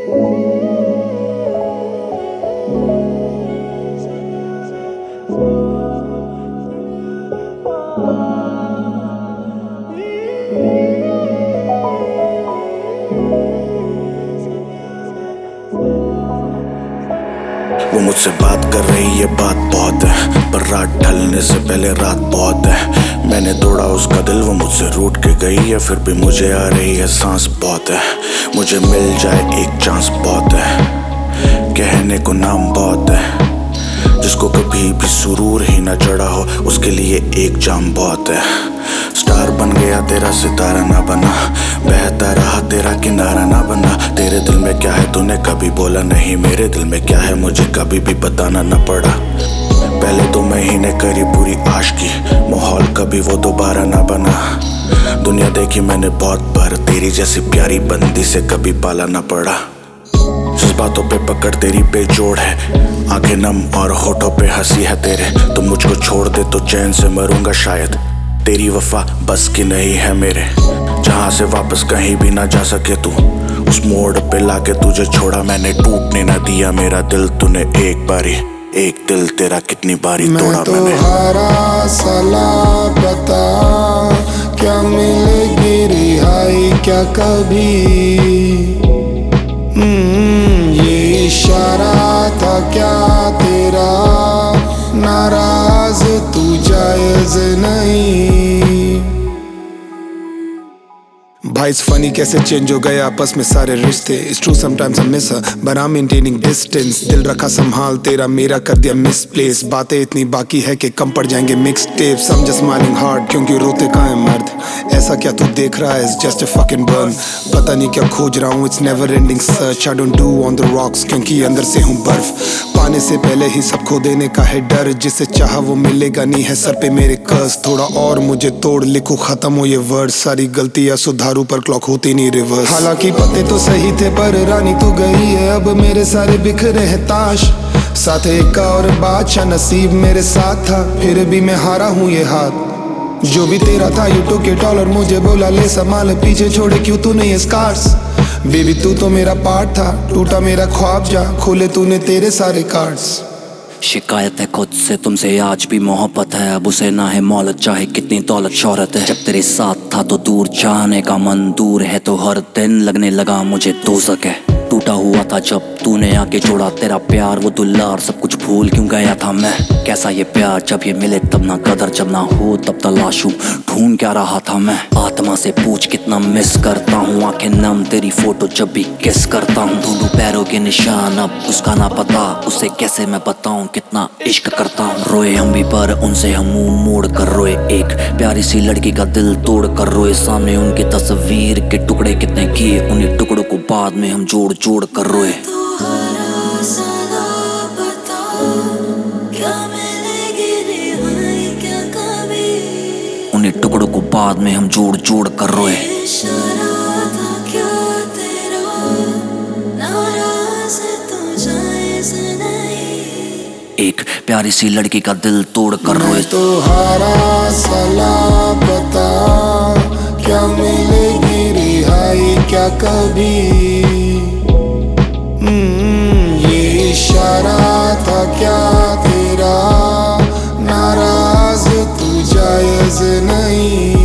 वो मुझसे बात कर रही है, बात बहुत है, पर रात ढलने से पहले रात बहुत है। मैंने तोड़ा उसका दिल, वो मुझसे रूठ के गई है, फिर भी मुझे आ रही है सांस बहुत है। मुझे मिल जाए एक चांस बहुत है, कहने को नाम बहुत है। जिसको कभी भी सुरूर ही ना चढ़ा हो, उसके लिए एक जाम बहुत है। स्टार बन गया तेरा सितारा ना बना, बहता रहा तेरा किनारा ना बना। तेरे दिल में क्या है तूने कभी बोला नहीं, मेरे दिल में क्या है मुझे कभी भी बताना ना पड़ा। पहले 2 महीने करी पूरी आशिकी, माहौल कभी वो दोबारा ना बना। दुनिया देखी मैंने बहुत, पर तेरी जैसी प्यारी बंदी से कभी पाला ना पड़ा। बातों पे पकड़ तेरी बेजोड़ है, आंखें नम और होठों पे हंसी है तेरे। तुम मुझको छोड़ दे तो चैन से मरूंगा शायद, तेरी वफा बस की नहीं है मेरे। जहां से वापस कहीं भी ना जा सके तू, उस मोड़ पे लाके तुझे छोड़ा मैंने, टूटने ना दिया मेरा दिल तूने एक बारी। एक दिल तेरा कितनी बारी तोड़ा मैंने। मैं तो हारा सलाह बता, क्या मिलेगी रिहाई क्या कभी? ये इशारा था क्या तेरा, नाराज तू जायज नहीं। भाई इट्स फनी कैसे चेंज हो गए आपस में सारे रिश्ते। It's true sometimes I miss her but I am maintaining distance. दिल रखा संभाल तेरा मेरा कर दिया मिसप्लेस। बातें इतनी बाकी है कि कम पड़ जाएंगे mix tapes. I'm just smiling hard क्योंकि रोते कहाँ है मर्द। ऐसा क्या तू देख रहा है, it's just a fucking burn। पता नहीं क्या खोज रहा हूँ, it's never ending search। I don't do on the rocks क्योंकि अंदर से हूँ बर्फ। पाने से पहले ही सब खो देने का है डर, जिसे चाहा वो मिलेगा नहीं है सर पे मेरे कर्ज। थोड़ा और मुझे तोड़ लिखो खत्म हो ये वर्ड, सारी गलतियां सुधारू पर क्लॉक होती नहीं रिवर्स। हालांकि पते तो सही थे पर रानी तो गई है, अब मेरे सारे बिखरे हैं ताश। साथ एक और बादशाह नसीब मेरे साथ था, फिर भी मैं हारा हूँ ये हाथ। जो भी तेरा था यू टुक इट ऑल और मुझे बोला ले संभाल, पीछे छोड़े क्यों तूने ये स्कार्स। बेबी तू तो मेरा पार्ट था, टूटा मेरा ख्वाब जा खोले तूने तेरे सारे कार्ड्स। शिकायत है खुद से तुमसे आज भी मोहब्बत है, अब उसे ना है मौलत चाहे कितनी दौलत शोहरत है। जब तेरे साथ था तो दूर जाने का मन, दूर है तो हर दिन लगने लगा मुझे दोज़ख है। टूटा हुआ था जब तूने आके जोड़ा तेरा प्यार, वो दुल्लार सब कुछ भूल क्यों गया था मैं। कैसा ये प्यार जब ये मिले तब ना कदर, जब ना हो तब तलाशूं ढूंढ क्या रहा था मैं। आत्मा से पूछ कितना मिस करता हूँ, आंखें नम तेरी फोटो जब भी किस करता हूँ। ढूंढूं पैरों के निशान अब उसका ना पता, उसे कैसे मैं बताऊं कितना इश्क करता हूँ। रोए हम भी पर उनसे हम मुंह मोड़ कर रोए, एक प्यारी सी लड़की का दिल तोड़ कर रोए। सामने उनकी तस्वीर के टुकड़े कितने किए, उन्हीं टुकड़ों को बाद में हम जोड़ जोड़ कर रोए। उन्हीं टुकड़ों को बाद में हम जोड़ जोड़ कर रोए। एक प्यारी सी लड़की का दिल तोड़ कर रोए। तो हारा सलाह बता, क्या मिलेगी रिहाई क्या कभी? ये इशारा था क्या तेरा, नाराज तू जायज नहीं।